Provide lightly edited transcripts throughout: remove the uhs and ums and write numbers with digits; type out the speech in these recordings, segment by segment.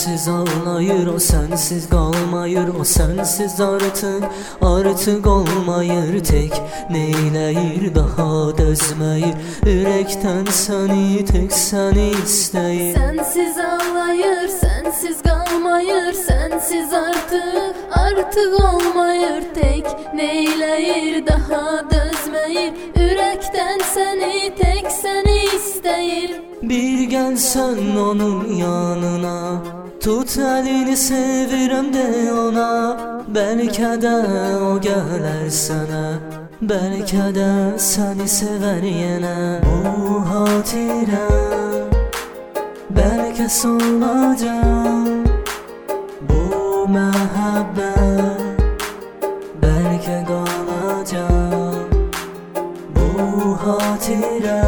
sensiz ağlayır, o sensiz qalmayır, o sensiz artıq olmayır. Tek neyləyir, daha dözməyir, ürəkdən səni, tek səni istəyir. Sensiz ağlayır, sensiz qalmayır, sensiz artıq olmayır. Tek neyləyir, daha dözməyir, ürəkdən səni, tek səni istəyir. Bir gəlsən onun yanına, tut əlini, sevirəm de ona. Bəlkə də o gələr sənə, bəlkə də səni sevər yenə. Bu hatirə bəlkə solacaq, bu məhəbbət bəlkə qalacaq. Bu hatirə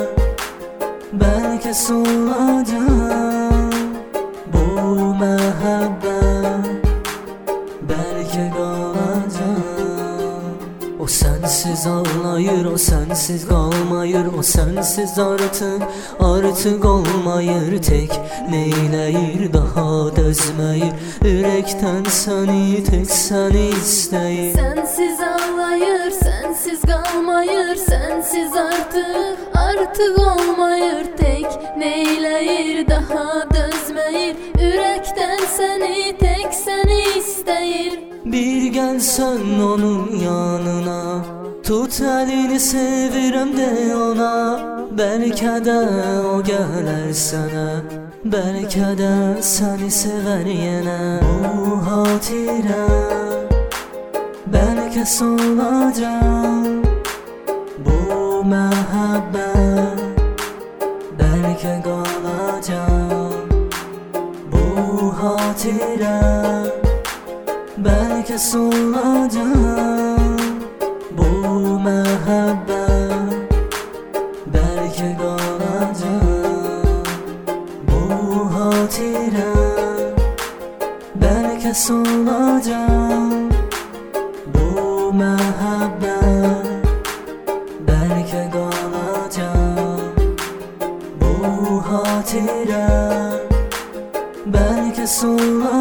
bəlkə solacaq, bu məhəbbət bəlkə qalacaq. O sensiz ağlayır, o sensiz qalmayır, o sensiz artıq olmayır. Tek neyləyir, daha dözməyir, ürəkdən səni, tek səni istəyir. Sensiz ağlayır, sensiz qalmayır, sensiz artıq olmayır. Tek neyləyir, daha dözməyir, ürəkdən səni, tek səni istəyir. Bir gəlsən onun yanına, tut əlini, sevirəm de ona. Bəlkə də o gələr sənə, bəlkə də səni sevər yenə. Bu hatirə bəlkə solacaq, bu məhəbbət bəlkə qalacaq. Bu hatirə bəlkə solacaq, bu məhəbbət bəlkə qalacaq. Bu hatirə bəlkə solacaq, bu məhəbbət bəlkə qalacaq. Bu hatirə bəlkə solacaq.